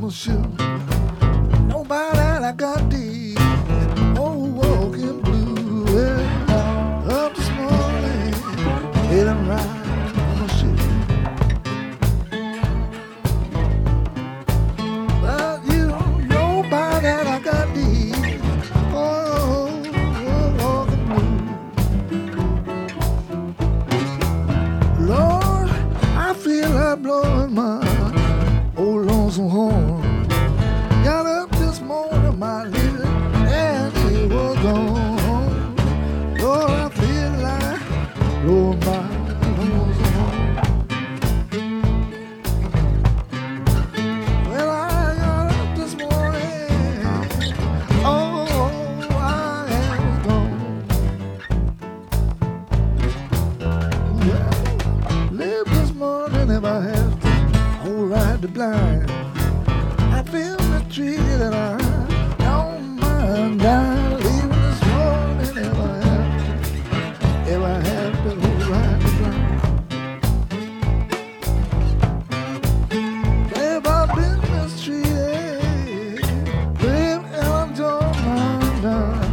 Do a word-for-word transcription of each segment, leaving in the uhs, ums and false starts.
gonna shoot. Nobody that I got deep. Oh, walking blue. Well, up this morning, heading right on the shoot. But you don't know by that I got deep. Oh, walking blue. Lord, I feel like blowing my old lonesome horn. Got up this morning, my lady, and she was gone. Lord, I feel like blowing my lonesome horn. Well, I got up this morning, oh, I was gone. Well, live this morning if I have to. Hold right the blind. I feel mistreated and I don't mind dying. Leaving this morning if I have to. If I have to hold right the blind. If I've been mistreated, babe, and I don't mind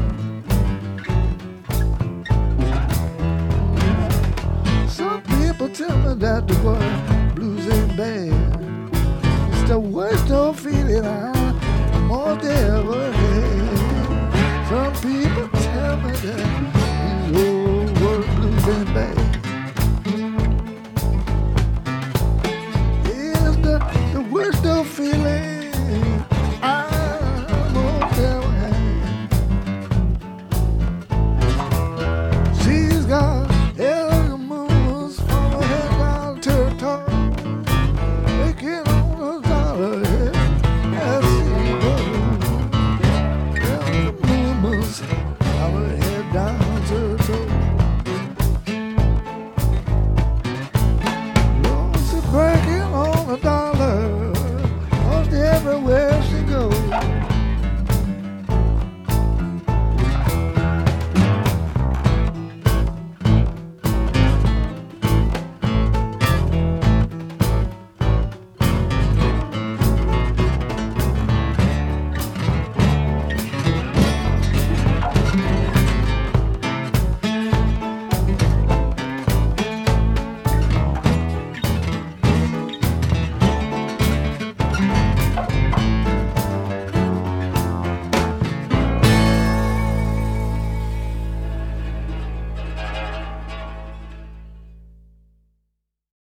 dying. Some people tell me that the word blues ain't bad. It's the worst of feeling I more than ever had. Some people tell me that